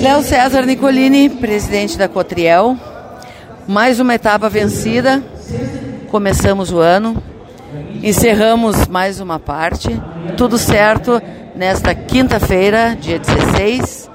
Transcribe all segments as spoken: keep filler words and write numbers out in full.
Léo César Nicolini, presidente da Cotriel. Mais uma etapa vencida. Começamos o ano, encerramos mais uma parte. Tudo certo nesta quinta-feira, dia dezesseis.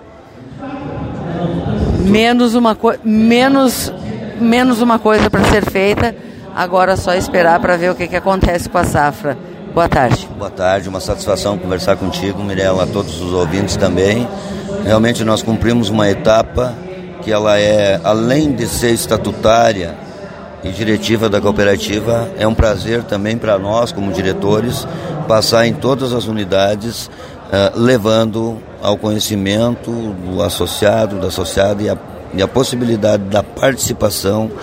Menos uma, co- menos, menos uma coisa para ser feita. Agora é só esperar para ver o que, que acontece com a safra. Boa tarde. Boa tarde, uma satisfação conversar contigo, Mirela, a todos os ouvintes também. Realmente nós cumprimos uma etapa que ela é, além de ser estatutária e diretiva da cooperativa, é um prazer também para nós, como diretores, passar em todas as unidades, uh, levando ao conhecimento do associado, da associada e a, e a possibilidade da participação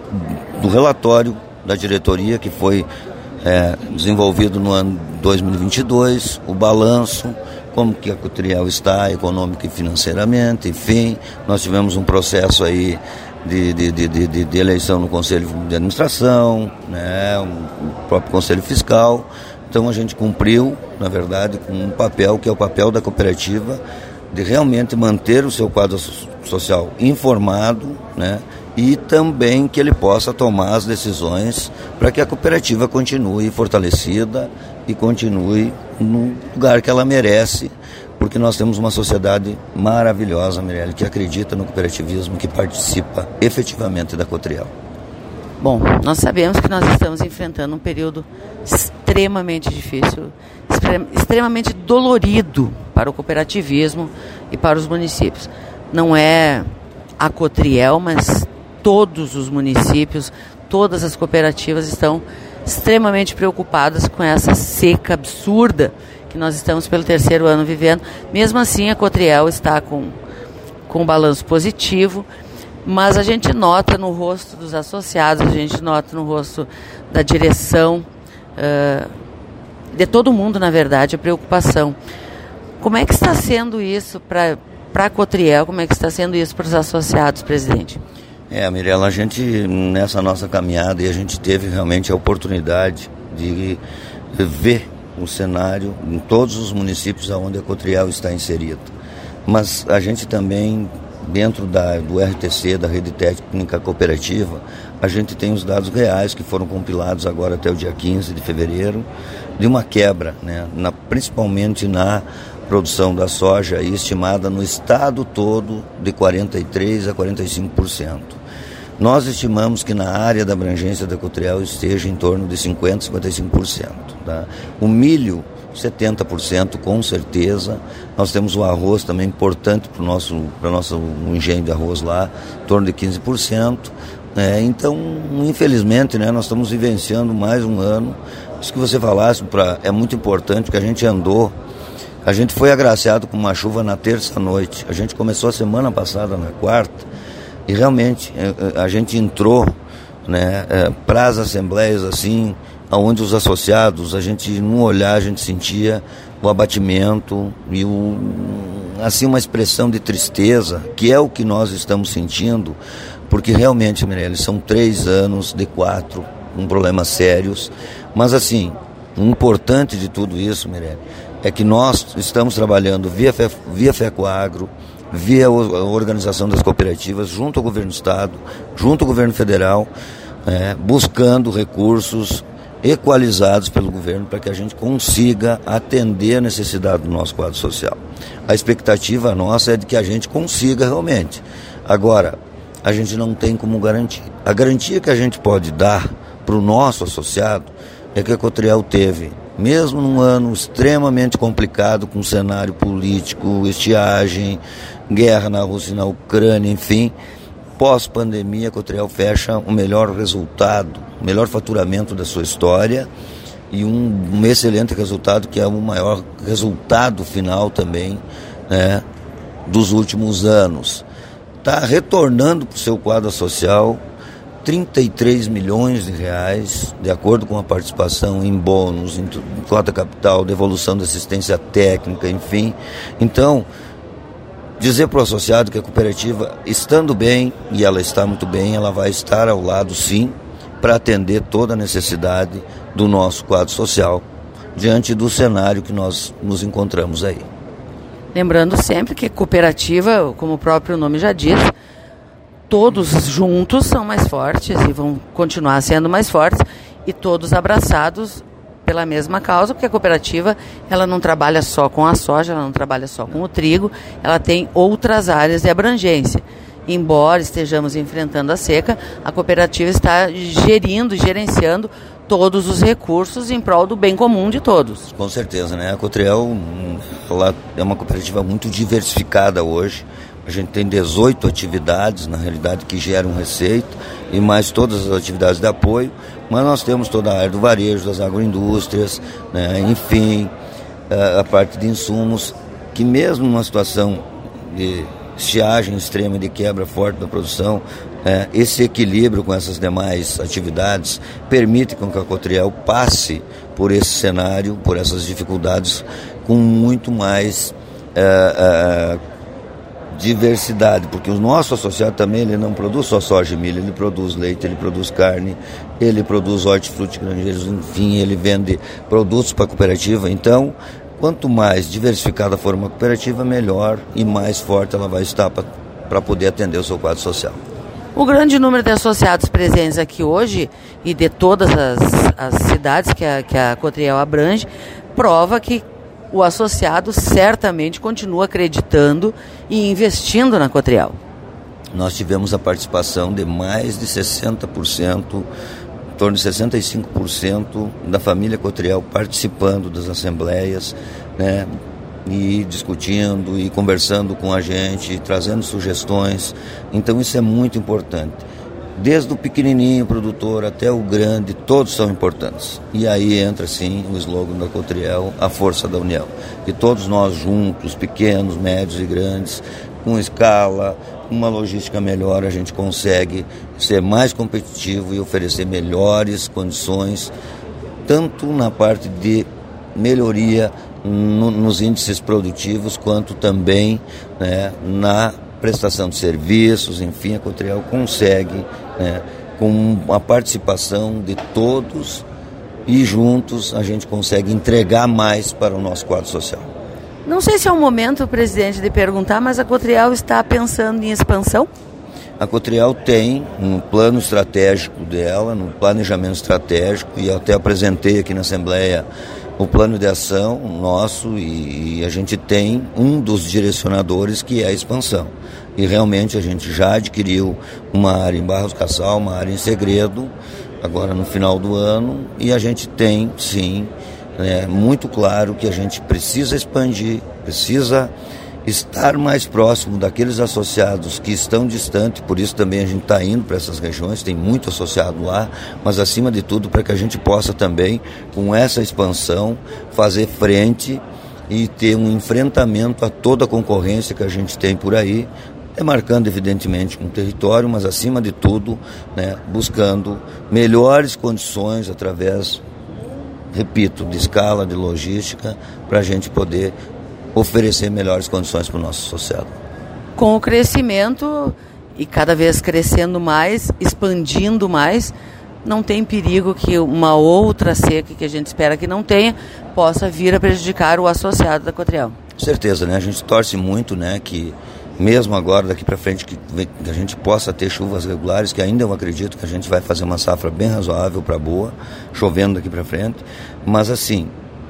do relatório da diretoria que foi é, desenvolvido no ano dois mil e vinte e dois, o balanço, como que a Cotriel está econômica e financeiramente, enfim, nós tivemos um processo aí de, de, de, de, de eleição no Conselho de Administração, né, o próprio Conselho Fiscal, então a gente cumpriu, na verdade, com um papel que é o papel da cooperativa de realmente manter o seu quadro social informado, né, e também que ele possa tomar as decisões para que a cooperativa continue fortalecida e continue no lugar que ela merece, porque nós temos uma sociedade maravilhosa, Mirelle, que acredita no cooperativismo, que participa efetivamente da Cotriel. Bom, nós sabemos que nós estamos enfrentando um período extremamente difícil, extremamente dolorido para o cooperativismo e para os municípios. Não é a Cotriel, mas todos os municípios, todas as cooperativas estão extremamente preocupadas com essa seca absurda que nós estamos pelo terceiro ano vivendo. Mesmo assim, a Cotriel está com, com um balanço positivo, mas a gente nota no rosto dos associados, a gente nota no rosto da direção, uh, de todo mundo, na verdade, a preocupação. Como é que está sendo isso para a Cotriel? Como é que está sendo isso para os associados, presidente? É, Mirela, a gente, nessa nossa caminhada, e a gente teve realmente a oportunidade de ver o cenário em todos os municípios onde a Cotriel está inserida. Mas a gente também, dentro da, do R T C, da Rede Técnica Cooperativa, a gente tem os dados reais que foram compilados agora até o dia quinze de fevereiro, de uma quebra, né, na, principalmente na produção da soja, estimada no estado todo de quarenta e três por cento a quarenta e cinco por cento. Nós estimamos que na área da abrangência da Cotriel esteja em torno de cinquenta por cento, cinquenta e cinco por cento. Tá? O milho, setenta por cento com certeza. Nós temos o arroz também importante para o nosso, para o nosso engenho de arroz lá, em torno de quinze por cento. É, então, infelizmente, né, nós estamos vivenciando mais um ano. Isso que você falasse pra, é muito importante, porque a gente andou. A gente foi agraciado com uma chuva na terça-noite. A gente começou a semana passada, na quarta, e realmente a gente entrou, né, para as assembleias assim, onde os associados, a gente, num olhar, a gente sentia o abatimento e o, assim, uma expressão de tristeza, que é o que nós estamos sentindo, porque realmente, Mirelle, são três anos de quatro, com problemas sérios, mas assim, o importante de tudo isso, Mirelle, é que nós estamos trabalhando via, Fe, via FECOAGRO, via a organização das cooperativas, junto ao governo do Estado, junto ao governo federal, é, buscando recursos equalizados pelo governo para que a gente consiga atender a necessidade do nosso quadro social. A expectativa nossa é de que a gente consiga realmente. Agora, a gente não tem como garantir. A garantia que a gente pode dar para o nosso associado é que a Cotriel teve, mesmo num ano extremamente complicado, com cenário político, estiagem, guerra na Rússia e na Ucrânia, enfim, pós-pandemia, a Cotriel fecha o melhor resultado, o melhor faturamento da sua história e um, um excelente resultado, que é o maior resultado final também, né, dos últimos anos. Está retornando para o seu quadro social trinta e três milhões de reais, de acordo com a participação em bônus, em cota capital, devolução de assistência técnica, enfim. Então, dizer para o associado que a cooperativa, estando bem, e ela está muito bem, ela vai estar ao lado, sim, para atender toda a necessidade do nosso quadro social, diante do cenário que nós nos encontramos aí. Lembrando sempre que cooperativa, como o próprio nome já diz, todos juntos são mais fortes e vão continuar sendo mais fortes, e todos abraçados pela mesma causa, porque a cooperativa ela não trabalha só com a soja, ela não trabalha só com o trigo, ela tem outras áreas de abrangência. Embora estejamos enfrentando a seca, a cooperativa está gerindo, gerenciando todos os recursos em prol do bem comum de todos. Com certeza, né? A Cotriel ela é uma cooperativa muito diversificada hoje. A gente tem dezoito atividades, na realidade, que geram receita, e mais todas as atividades de apoio, mas nós temos toda a área do varejo, das agroindústrias, né? Enfim, a parte de insumos, que mesmo numa situação de estiagem extrema, de quebra forte da produção, é, esse equilíbrio com essas demais atividades permite com que a Cotriel passe por esse cenário, por essas dificuldades, com muito mais é, é, diversidade, porque o nosso associado também ele não produz só soja e milho, ele produz leite, ele produz carne, ele produz hortifruti granjeiros, enfim, ele vende produtos para a cooperativa. Então, quanto mais diversificada for uma cooperativa, melhor e mais forte ela vai estar para poder atender o seu quadro social. O grande número de associados presentes aqui hoje e de todas as, as cidades que a, que a Cotriel abrange, prova que o associado certamente continua acreditando e investindo na Cotriel. Nós tivemos a participação de mais de sessenta por cento, em torno de sessenta e cinco por cento da família Cotriel participando das assembleias, né, e discutindo e conversando com a gente, trazendo sugestões. Então isso é muito importante. Desde o pequenininho produtor até o grande, todos são importantes. E aí entra sim o slogan da Cotriel, a força da união. E todos nós juntos, pequenos, médios e grandes, com escala, uma logística melhor, a gente consegue ser mais competitivo e oferecer melhores condições, tanto na parte de melhoria no, nos índices produtivos, quanto também, né, na prestação de serviços. Enfim, a Cotriel consegue, né, com a participação de todos e juntos a gente consegue entregar mais para o nosso quadro social. Não sei se é o momento, presidente, de perguntar, mas a Cotriel está pensando em expansão? A Cotriel tem um plano estratégico dela, no planejamento estratégico, e eu até apresentei aqui na Assembleia o plano de ação nosso, e, e a gente tem um dos direcionadores que é a expansão. E realmente a gente já adquiriu uma área em Barros Cassal, uma área em Segredo, agora no final do ano, e a gente tem, sim, é muito claro que a gente precisa expandir, precisa estar mais próximo daqueles associados que estão distantes. Por isso também a gente está indo para essas regiões, tem muito associado lá, mas acima de tudo para que a gente possa também, com essa expansão, fazer frente e ter um enfrentamento a toda a concorrência que a gente tem por aí, demarcando evidentemente com o território, mas acima de tudo, né, buscando melhores condições através, repito, de escala, de logística, para a gente poder oferecer melhores condições para o nosso associado. Com o crescimento, e cada vez crescendo mais, expandindo mais, não tem perigo que uma outra seca, que a gente espera que não tenha, possa vir a prejudicar o associado da Cotriel. Certeza, né? A gente torce muito, né, que mesmo agora, daqui para frente, que, que a gente possa ter chuvas regulares, que ainda eu acredito que a gente vai fazer uma safra bem razoável para boa, chovendo daqui para frente, mas assim,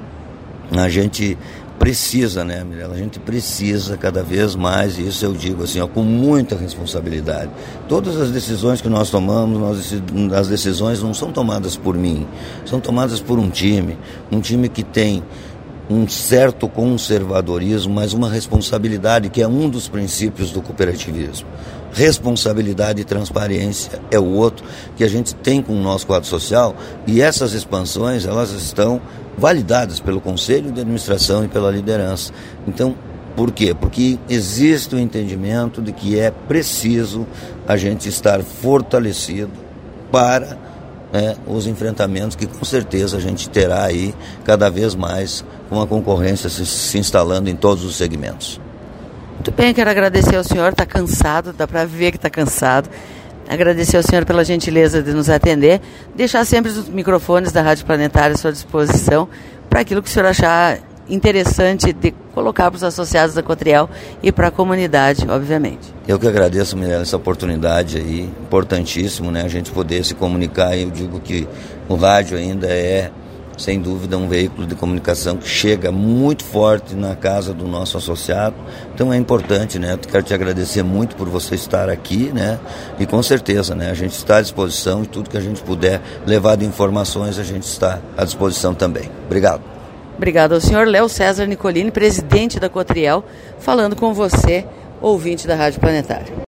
a gente precisa, né, Mirela? A gente precisa cada vez mais, e isso eu digo assim, ó, com muita responsabilidade. Todas as decisões que nós tomamos, nós, as decisões não são tomadas por mim, são tomadas por um time, um time que tem um certo conservadorismo, mas uma responsabilidade que é um dos princípios do cooperativismo. Responsabilidade e transparência é o outro que a gente tem com o nosso quadro social, e essas expansões, elas estão validadas pelo Conselho de Administração e pela liderança. Então, por quê? Porque existe o entendimento de que é preciso a gente estar fortalecido para, né, os enfrentamentos que com certeza a gente terá aí cada vez mais, com a concorrência se, se instalando em todos os segmentos. Muito bem, quero agradecer ao senhor, está cansado, dá para ver que está cansado. Agradecer ao senhor pela gentileza de nos atender, deixar sempre os microfones da Rádio Planetária à sua disposição para aquilo que o senhor achar interessante de colocar para os associados da Cotriel e para a comunidade, obviamente. Eu que agradeço, Mirela, essa oportunidade aí, importantíssimo, né, a gente poder se comunicar. Eu digo que o rádio ainda é, sem dúvida, um veículo de comunicação que chega muito forte na casa do nosso associado, então é importante, né, eu quero te agradecer muito por você estar aqui, né, e com certeza, né, a gente está à disposição e tudo que a gente puder levar de informações, a gente está à disposição também. Obrigado. Obrigado ao senhor Léo César Nicolini, presidente da Cotriel, falando com você, ouvinte da Rádio Planetário.